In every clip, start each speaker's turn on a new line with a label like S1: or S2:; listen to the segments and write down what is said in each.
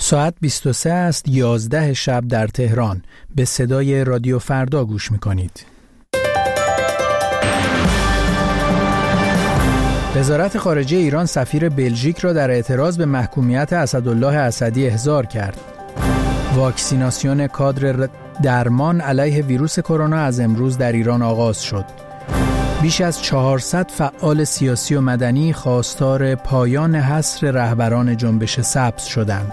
S1: ساعت 23 است 11 شب در تهران. به صدای رادیو فردا گوش می‌کنید. وزارت خارجه ایران سفیر بلژیک را در اعتراض به محکومیت اسدالله اسدی احضار کرد. واکسیناسیون کادر درمان علیه ویروس کرونا از امروز در ایران آغاز شد. بیش از 400 فعال سیاسی و مدنی خواستار پایان حصر رهبران جنبش سبز شدند.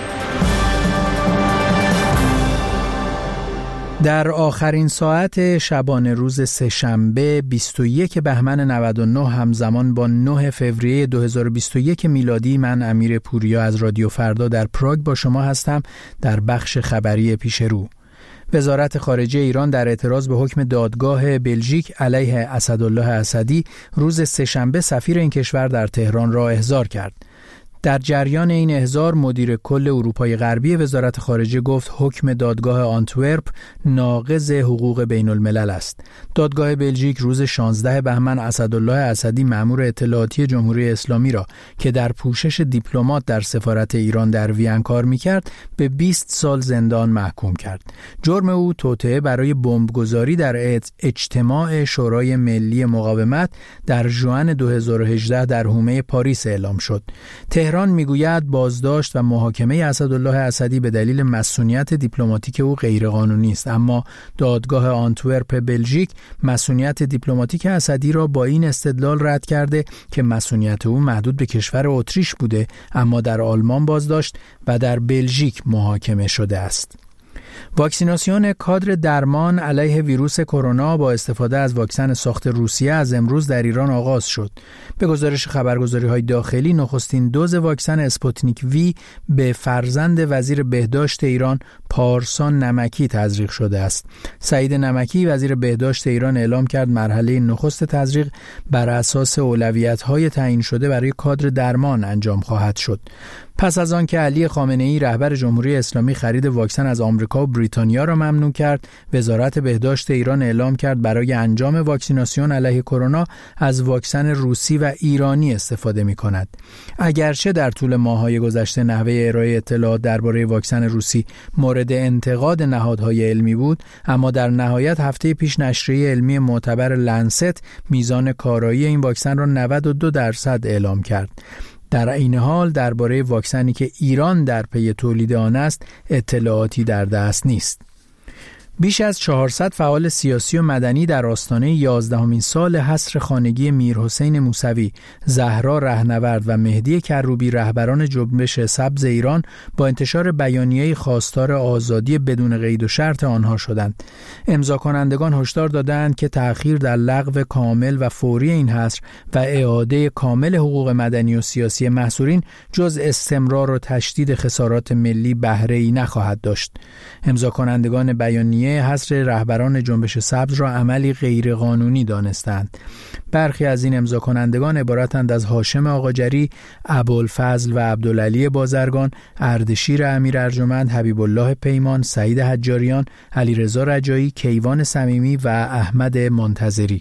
S1: در آخرین ساعت شبانه روز سه‌شنبه 21 بهمن 99 همزمان با 9 فوریه 2021 میلادی، من امیر پوریا از رادیو فردا در پراگ با شما هستم در بخش خبری پیش رو. وزارت خارجه ایران در اعتراض به حکم دادگاه بلژیک علیه اسدالله اسدی روز سه‌شنبه سفیر این کشور در تهران را احضار کرد. در جریان این احضار مدیر کل اروپای غربی وزارت خارجه گفت حکم دادگاه آنتورپ ناقض حقوق بین الملل است. دادگاه بلژیک روز 16 بهمن اسدالله اسدی مأمور اطلاعاتی جمهوری اسلامی را که در پوشش دیپلمات در سفارت ایران در وین کار می‌کرد به 20 سال زندان محکوم کرد. جرم او توطئه برای بمبگذاری در اجتماع شورای ملی مقاومت در ژوئن 2018 در حومه پاریس اعلام شد. تهران میگوید بازداشت و محاکمه اسدالله اسدی به دلیل مصونیت دیپلماتیک او غیرقانونی است، اما دادگاه آنتورپ بلژیک مصونیت دیپلماتیک اسدی را با این استدلال رد کرده که مصونیت او محدود به کشور اتریش بوده اما در آلمان بازداشت و در بلژیک محاکمه شده است. واکسیناسیون کادر درمان علیه ویروس کرونا با استفاده از واکسن ساخت روسیه از امروز در ایران آغاز شد. به گزارش خبرگزاری‌های داخلی، نخستین دوز واکسن اسپوتنیک وی به فرزند وزیر بهداشت ایران پارسا نمکی تزریق شده است. سعید نمکی وزیر بهداشت ایران اعلام کرد مرحله نخست تزریق بر اساس اولویت‌های تعیین شده برای کادر درمان انجام خواهد شد. پس از آن که علی خامنه‌ای رهبر جمهوری اسلامی خرید واکسن از آمریکا و بریتانیا را ممنوع کرد، وزارت بهداشت ایران اعلام کرد برای انجام واکسیناسیون علیه کرونا از واکسن روسی و ایرانی استفاده می‌کند. اگرچه در طول ماه‌های گذشته نحوه ارائه اطلاعات درباره واکسن روسی مورد انتقاد نهادهای علمی بود، اما در نهایت هفته پیش نشریه علمی معتبر لنست میزان کارایی این واکسن را 92% اعلام کرد. در این حال درباره واکسنی که ایران در پی تولید آن است اطلاعاتی در دست نیست. بیش از 400 فعال سیاسی و مدنی در آستانه 11مین سال حصر خانگی میرحسین موسوی، زهرا رهنورد و مهدی کروبی رهبران جنبش سبز ایران با انتشار بیانیه‌ای خواستار آزادی بدون قید و شرط آنها شدند. امضا کنندگان هشدار دادند که تأخیر در لغو کامل و فوری این حصر و اعاده کامل حقوق مدنی و سیاسی محصورین جز استمرار و تشدید خسارات ملی بهره‌ای نخواهد داشت. امضا کنندگان بیانیه حصر رهبران جنبش سبز را عملی غیرقانونی دانستند. برخی از این امضا کنندگان عبارتند از هاشم آقاجری، ابوالفضل و عبدالعلی بازرگان، اردشیر امیر ارجمند، حبیب الله پیمان، سعید حجاریان، علیرضا رجایی، کیوان صمیمی و احمد منتظری.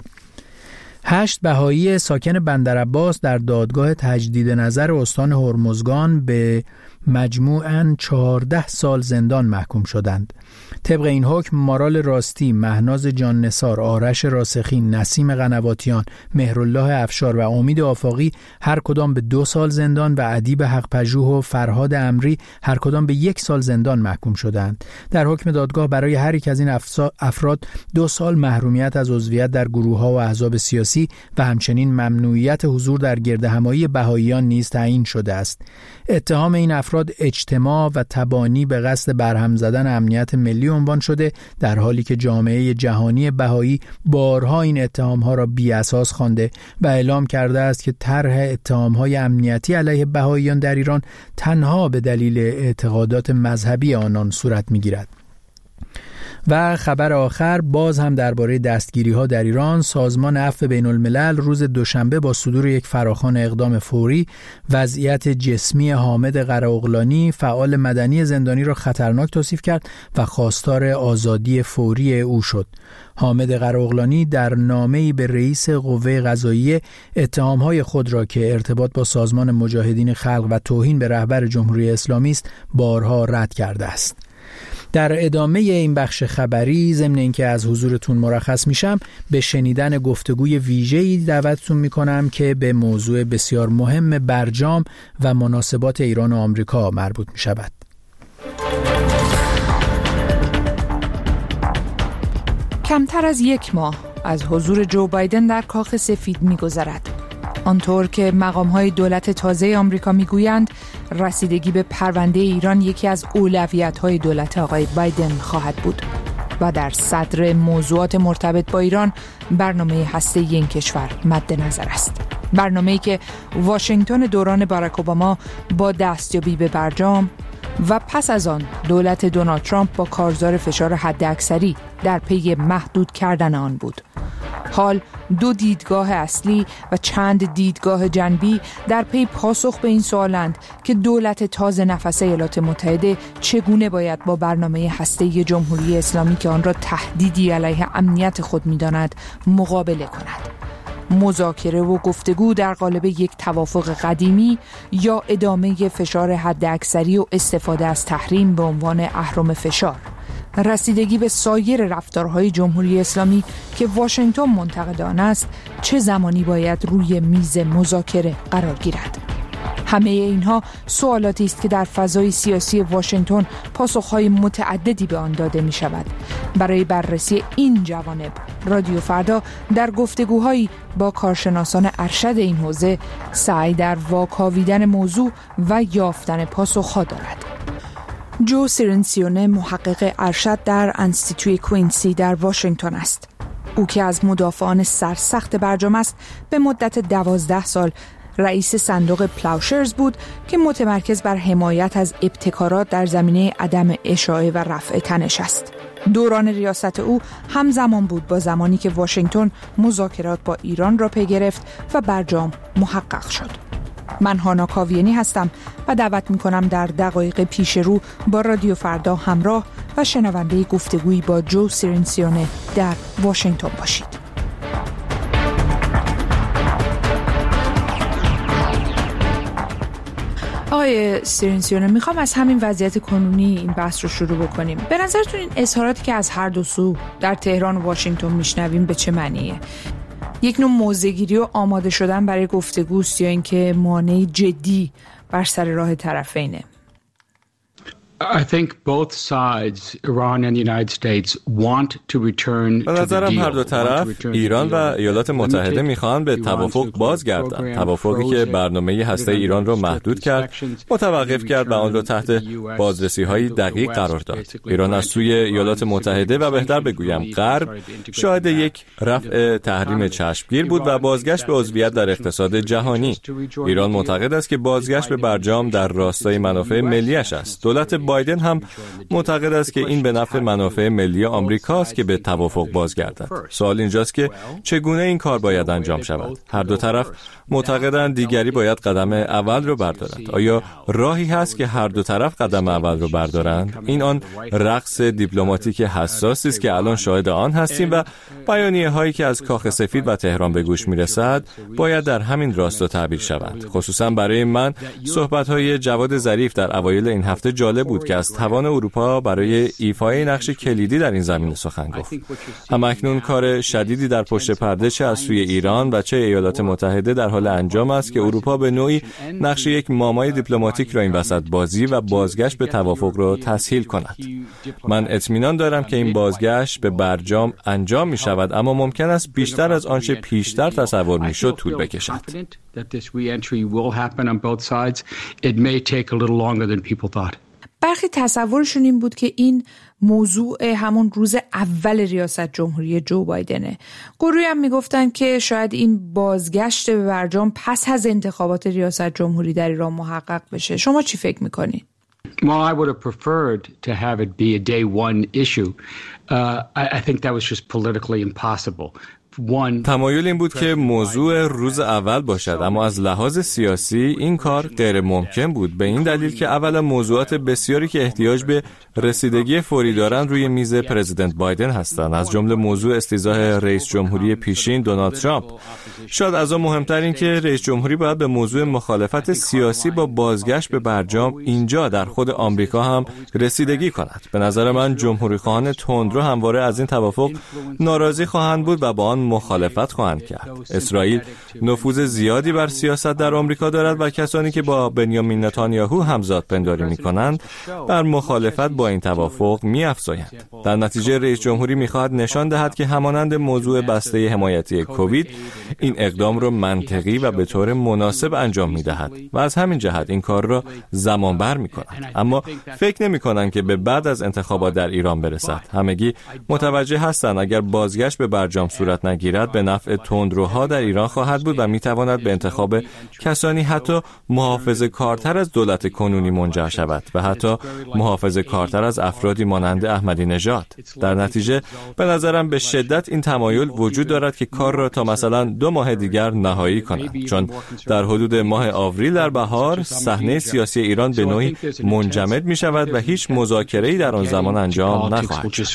S1: 8 بهایی ساکن بندرعباس در دادگاه تجدید نظر استان هرمزگان به مجموعاً 14 سال زندان محکوم شدند. طبق این حکم مارال راستی، مهناز جان نثار، آرش راسخی، نسیم قنواتیان، مهرالله افشار و امید آفاقی هر کدام به 2 سال زندان و ادیب حق‌پژوه و فرهاد امری هر کدام به 1 سال زندان محکوم شدند. در حکم دادگاه برای هر یک از این افراد 2 سال محرومیت از عضویت در گروه‌ها و احزاب سیاسی و همچنین ممنوعیت حضور در گردهمایی بهائیان نیز تعیین شده است. اتهام این افراد اجتماع و تبانی به قصد برهم زدن امنیت ملی عنوان شده، در حالی که جامعه جهانی بهایی بارها این اتهام‌ها را بی‌اساس خوانده و اعلام کرده است که طرح اتهام‌های امنیتی علیه بهائیان در ایران تنها به دلیل اعتقادات مذهبی آنان صورت می‌گیرد. و خبر آخر باز هم درباره دستگیری‌ها در ایران. سازمان عفو بین‌الملل روز دوشنبه با صدور یک فراخوان اقدام فوری وضعیت جسمی حامد قرااغلانی فعال مدنی زندانی را خطرناک توصیف کرد و خواستار آزادی فوری او شد. حامد قرااغلانی در نامه‌ای به رئیس قوه قضاییه اتهام‌های خود را که ارتباط با سازمان مجاهدین خلق و توهین به رهبر جمهوری اسلامی است بارها رد کرده است. در ادامه این بخش خبری ضمن اینکه از حضورتون مرخص میشم به شنیدن گفتگوی ویژه‌ای دعوتتون میکنم که به موضوع بسیار مهم برجام و مناسبات ایران و آمریکا مربوط میشود.
S2: کمتر از 1 ماه از حضور جو بایدن در کاخ سفید می‌گذرد. آنطور که مقام‌های دولت تازه آمریکا می‌گویند رسیدگی به پرونده ایران یکی از اولویت‌های دولت آقای بایدن خواهد بود و در صدر موضوعات مرتبط با ایران برنامه هسته‌ای این کشور مد نظر است. برنامه‌ای که واشنگتن دوران باراک اوباما با دستیابی به برجام و پس از آن دولت دونالد ترامپ با کارزار فشار حداکثری در پی محدود کردن آن بود. حال 2 دیدگاه اصلی و چند دیدگاه جنبی در پی پاسخ به این سوالند که دولت تازه نفس ایالات متحده چگونه باید با برنامه هسته‌ای جمهوری اسلامی که آن را تهدیدی علیه امنیت خود می‌داند مقابله کند. مذاکره و گفتگو در قالب یک توافق قدیمی یا ادامه فشار حداکثری و استفاده از تحریم به عنوان اهرم فشار. رسیدگی به سایر رفتارهای جمهوری اسلامی که واشنگتن منتقد آن است چه زمانی باید روی میز مذاکره قرار گیرد؟ همه اینها سوالاتی است که در فضای سیاسی واشنگتن پاسخهای متعددی به آن داده می شود. برای بررسی این جوانب رادیو فردا در گفتگوهایی با کارشناسان ارشد این حوزه سعی در واکاویدن موضوع و یافتن پاسخها دارد. جو سیرنسیونه محقق ارشد در انستیتوی کوینسی در واشنگتن است. او که از مدافعان سرسخت برجام است به مدت 12 سال رئیس صندوق پلاوشرز بود که متمرکز بر حمایت از ابتکارات در زمینه عدم اشاعه و رفع تنش است. دوران ریاست او همزمان بود با زمانی که واشنگتن مذاکرات با ایران را پی گرفت و برجام محقق شد. من هانا کاویانی هستم و دعوت می‌کنم در دقایق پیش رو با رادیو فردا همراه و شنونده گفتگویی با جو سیرنسیونه در واشنگتن باشید. آقای سیرنسیونه، میخوام از همین وضعیت کنونی این بحث رو شروع بکنیم. به نظرتون این اظهاراتی که از هر دو سو در تهران و واشنگتن میشنویم به چه معنیه؟ یک نوع موضع‌گیری و آماده شدن برای گفتگوست یا اینکه مانع جدی بر سر راه طرفینه؟
S3: I think both sides, Iran and the United States, want to return to the deal.
S4: به نظرم هر دو طرف، ایران و ایالات متحده میخوان به توافق بازگردند. توافقی که برنامه هسته ایران را محدود کرد، متوقف کرد و آن را تحت بازرسی‌های دقیق قرار داد. ایران از سوی ایالات متحده و بهتر بگویم غرب شاهد یک رفع تحریم چشمگیر بود و بازگشت به عضویت در اقتصاد جهانی. ایران معتقد است که بازگشت به برجام در راستای منافع ملی‌اش است. دولت بایدن هم معتقد است که این به نفع منافع ملی آمریکاست که به توافق بازگردد. سوال اینجاست که چگونه این کار باید انجام شود؟ هر دو طرف معتقدند دیگری باید قدم اول رو بردارند. آیا راهی هست که هر دو طرف قدم اول رو بردارند؟ این آن رقص دیپلماتیک حساسی است که الان شاهد آن هستیم و بیانیه هایی که از کاخ سفید و تهران به گوش میرسد باید در همین راستا تعبیر شوند. خصوصا برای من صحبت های جواد ظریف در اوایل این هفته جالب بود که از توان اروپا برای ایفای نقش کلیدی در این زمینه سخن گفت. همکنون کار شدیدی در پشت پرده چه از سوی ایران و چه ایالات متحده در حال انجام است که اروپا به نوعی نقش یک مامای دیپلماتیک را این وسط بازی و بازگشت به توافق را تسهیل کند. من اطمینان دارم که این بازگشت به برجام انجام می شود، اما ممکن است بیشتر از آنچه پیشتر تصور می شد طول بکشد.
S2: برخی تصورشون این بود که این موضوع همون روز اول ریاست جمهوری جو بایدنه. گروهی هم میگفتن که شاید این بازگشت به برجام پس از انتخابات ریاست جمهوری در ایران محقق بشه. شما چی فکر میکنید؟
S3: Well, I would have preferred to have it be a day one issue. I think that was just politically impossible.
S4: تمایل این بود که موضوع روز اول باشد، اما از لحاظ سیاسی این کار غیر ممکن بود، به این دلیل که اولا موضوعات بسیاری که احتیاج به رسیدگی فوری دارند روی میز پرزیدنت بایدن هستند، از جمله موضوع استیضاح رئیس جمهوری پیشین دونالد ترامپ. شاید از آن مهمتر این که رئیس جمهوری باید به موضوع مخالفت سیاسی با بازگشت به برجام اینجا در خود آمریکا هم رسیدگی کند. به نظر من جمهوری‌خواهان تندرو همواره از این توافق ناراضی خواهند بود و با آن مخالفت خواهند کرد. اسرائیل نفوذ زیادی بر سیاست در آمریکا دارد و کسانی که با بنیامین نتانیاهو همزاد پنداری می‌کنند بر مخالفت با این توافق می‌افزایند. در نتیجه رئیس جمهوری می‌خواهد نشان دهد که همانند موضوع بسته حمایتی کووید این اقدام را منطقی و به طور مناسب انجام می‌دهد و از همین جهت این کار را زمانبر می‌کند. اما فکر نمی‌کنند که به بعد از انتخابات در ایران برسد. همگی متوجه هستند اگر بازگشت به برجام صورت نگیرد به نفع تندروها در ایران خواهد بود و می‌تواند به انتخاب کسانی حتی محافظه‌کارتر از دولت کنونی منجر شود و حتی محافظه‌کارتر از افرادی مانند احمدی نژاد. در نتیجه به نظرم به شدت این تمایل وجود دارد که کار را تا مثلا 2 ماه دیگر نهایی کنند، چون در حدود ماه آوریل در بهار صحنه سیاسی ایران به نوعی منجمد می شود و هیچ مذاکره‌ای در آن زمان انجام نخواهد شد.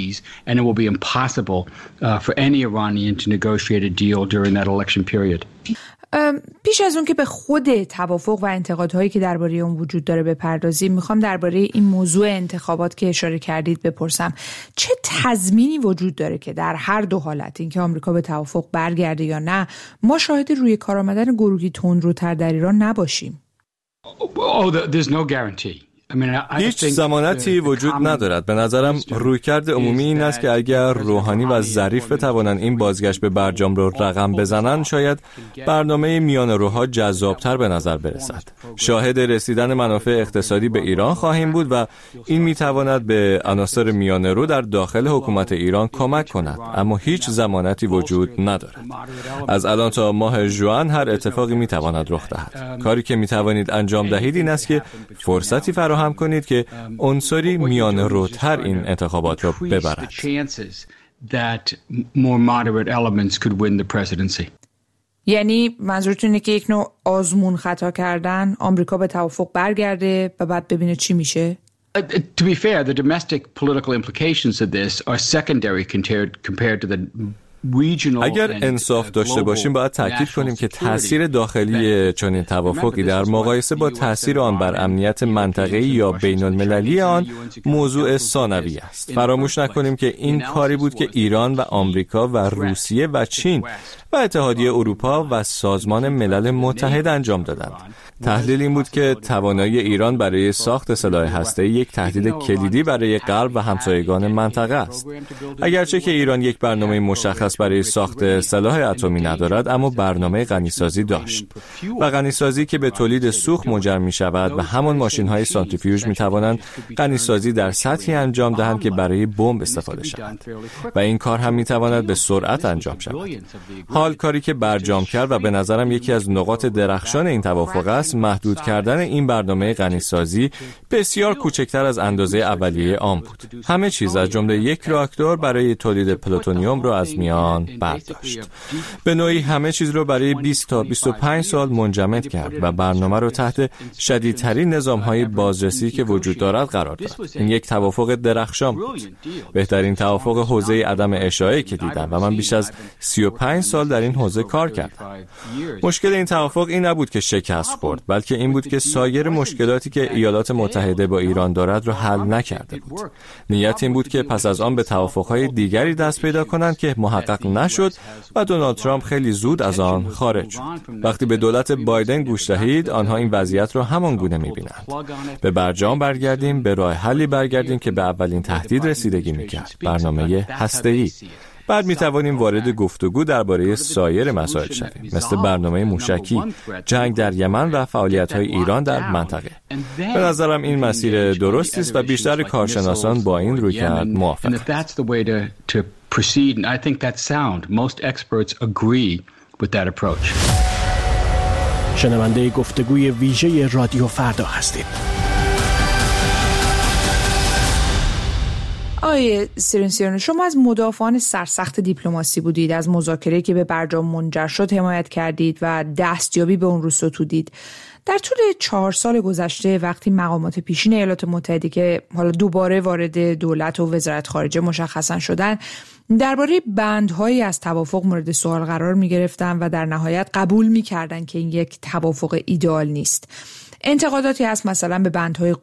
S2: پیش از اون که به خود توافق و انتقادهایی که درباره اون وجود داره بپردازیم، میخوام درباره این موضوع انتخابات که اشاره کردید بپرسم. چه تضمینی وجود داره که در هر دو حالت، اینکه آمریکا به توافق برگرده یا نه، ما شاهد روی کار آمدن گروهی تندروتر در ایران نباشیم؟
S3: There's no guarantee.
S4: هیچ ضمانتی وجود ندارد. به نظرم رویکرد عمومی این است که اگر روحانی و ظریف بتوانند این بازگشت به برجام را رقم بزنند، شاید برنامه میان روها جذابتر به نظر برسد. شاهد رسیدن منافع اقتصادی به ایران خواهیم بود و این میتواند به عناصر میان رو در داخل حکومت ایران کمک کند، اما هیچ ضمانتی وجود ندارد. از الان تا ماه ژوئن هر اتفاقی میتواند رخ دهد. کاری که میتوانید انجام دهید این است که فرصتی فراهم کنید که عنصری میان روتر این انتخابات را ببرد.
S2: یعنی منظورتون اینه که یک نوع آزمون خطا کردن، آمریکا به توافق برگرده و بعد ببینه چی میشه؟
S3: To be fair, the domestic political implications of this are secondary compared to the
S4: اگر انصاف داشته باشیم باید تاکید کنیم که تأثیر داخلی چنین توافقی در مقایسه با تأثیر آن بر امنیت منطقه‌ای یا بین المللی آن موضوع ثانوی است. فراموش نکنیم که این کاری بود که ایران و آمریکا و روسیه و چین و اتحادیه اروپا و سازمان ملل متحد انجام دادند. تحلیل این بود که توانایی ایران برای ساخت سلاح هسته‌ای یک تهدید کلیدی برای غرب و همسایگان منطقه است. اگرچه که ایران یک برنامه مشخص برای ساخت سلاح اتمی ندارد، اما برنامه غنیسازی داشت و غنیسازی که به تولید سوخت منجر می شود و همان ماشین‌های سانتریفیوژ می توانند غنیسازی در سطحی انجام دهند که برای بمب استفاده شود و این کار هم می تواند به سرعت انجام شود. حال کاری که برجام کرد و به نظرم یکی از نقاط درخشان این توافق است، محدود کردن این برنامه غنیسازی بسیار کوچکتر از اندازه اولیه آن بود. همه چیز از جمله یک راکتور برای تولید پلوتونیوم را از میان برداشت. به نوعی همه چیز را برای 20 تا 25 سال منجمد کرد و برنامه را تحت شدیدترین نظام‌های بازرسی که وجود دارد قرار داد. این یک توافق درخشان بود. بهترین توافق حوزه عدم اشاعه که دیدم و من بیش از 35 سال در این حوزه کار کردم. مشکل این توافق این نبود که شکست خورد، بلکه این بود که سایر مشکلاتی که ایالات متحده با ایران دارد را حل نکرده بود. نیت این بود که پس از آن به توافق‌های دیگری دست پیدا کنند که محقق نشد و دونالد ترامپ خیلی زود از آن خارج شد. وقتی به دولت بایدن گوش دهید، آنها این وضعیت را همان گونه می‌بینند. به برجام برگردیم، به راه حلی برگردیم که به اولین تهدید رسیدگی می‌کرد، برنامه هسته‌ای. بعد می توانیم وارد گفتگو درباره سایر مسائل شویم، مثل برنامه موشکی، جنگ در یمن و فعالیت‌های ایران در منطقه. به نظرم این مسیر درستی است و بیشتر کارشناسان با این رویکرد موافقند.
S5: شنونده گفتگوی ویژه رادیو فردا هستید.
S2: آقای سیرنسیان، شما از مدافعان سرسخت دیپلماسی بودید، از مذاکره که به برجام منجر شد حمایت کردید و دستیابی به اون رو ستودید. در طول 4 سال گذشته وقتی مقامات پیشین ایالات متحده که حالا دوباره وارد دولت و وزارت خارجه مشخصا شدن، درباره بندهایی از توافق مورد سوال قرار می گرفتن و در نهایت قبول می کردن که این یک توافق ایدئال نیست. انتقاداتی هست مثلا به بندهای